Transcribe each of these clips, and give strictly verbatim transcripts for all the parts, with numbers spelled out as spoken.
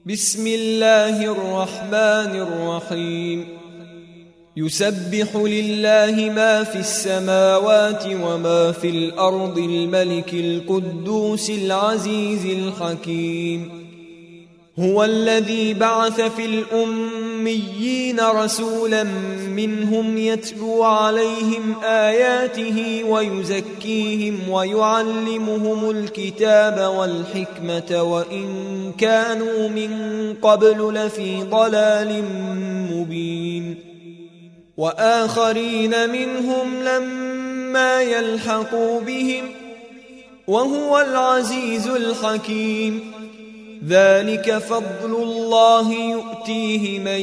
بسم الله الرحمن الرحيم يسبح لله ما في السماوات وما في الأرض الملك القدوس العزيز الحكيم هو الذي بعث في الأميين رسولا منهم يتلو عليهم آياته ويزكيهم ويعلمهم الكتاب والحكمة وإن كانوا من قبل لفي ضلال مبين وآخرين منهم لما يلحقوا بهم وهو العزيز الحكيم ذلك فضل الله يؤتيه من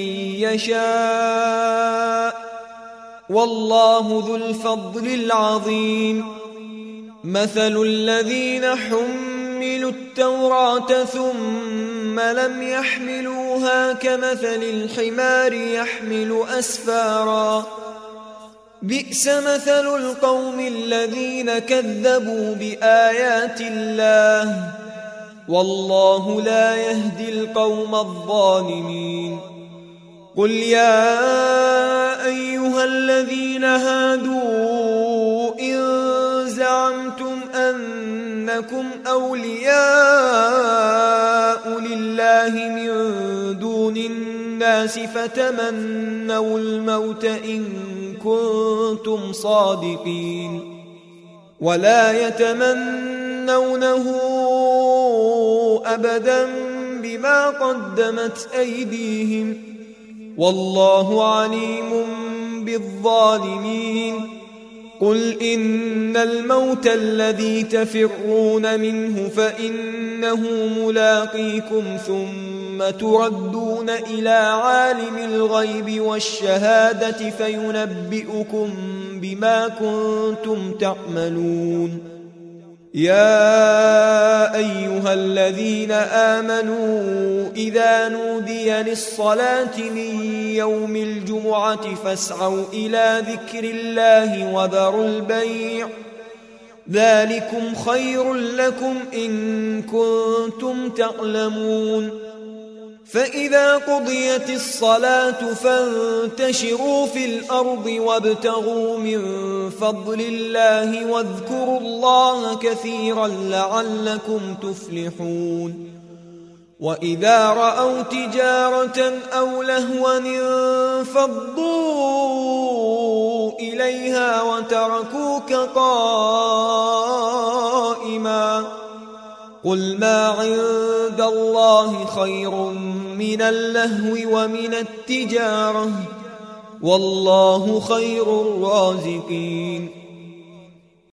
يشاء والله ذو الفضل العظيم مثل الذين حملوا التوراة ثم لم يحملوها كمثل الحمار يحمل أسفارا بئس مثل القوم الذين كذبوا بآيات الله والله لا يهدي القوم الظالمين قل يا أيها الذين هادوا إن زعمتم أنكم أولياء لله من دون الناس فتمنوا الموت إن كنتم صادقين ولا يتمنونه أبدا بما قدمت أيديهم والله عليم بالظالمين قل إن الموت الذي تفرون منه فإنه ملاقيكم ثم تردون إلى عالم الغيب والشهادة فينبئكم بما كنتم تعملون يا أيها الذين آمنوا إذا نودي للصلاة من يوم الجمعة فاسعوا إلى ذكر الله وذروا البيع ذلكم خير لكم إن كنتم تعلمون فإذا قضيت الصلاة فانتشروا في الأرض وابتغوا من فضل الله واذكروا الله كثيرا لعلكم تفلحون وإذا رأوا تجارة أو لهوا انفضوا إليها وتركوك قائما قل ما عند الله خير من اللهو ومن التجارة والله خير الرازقين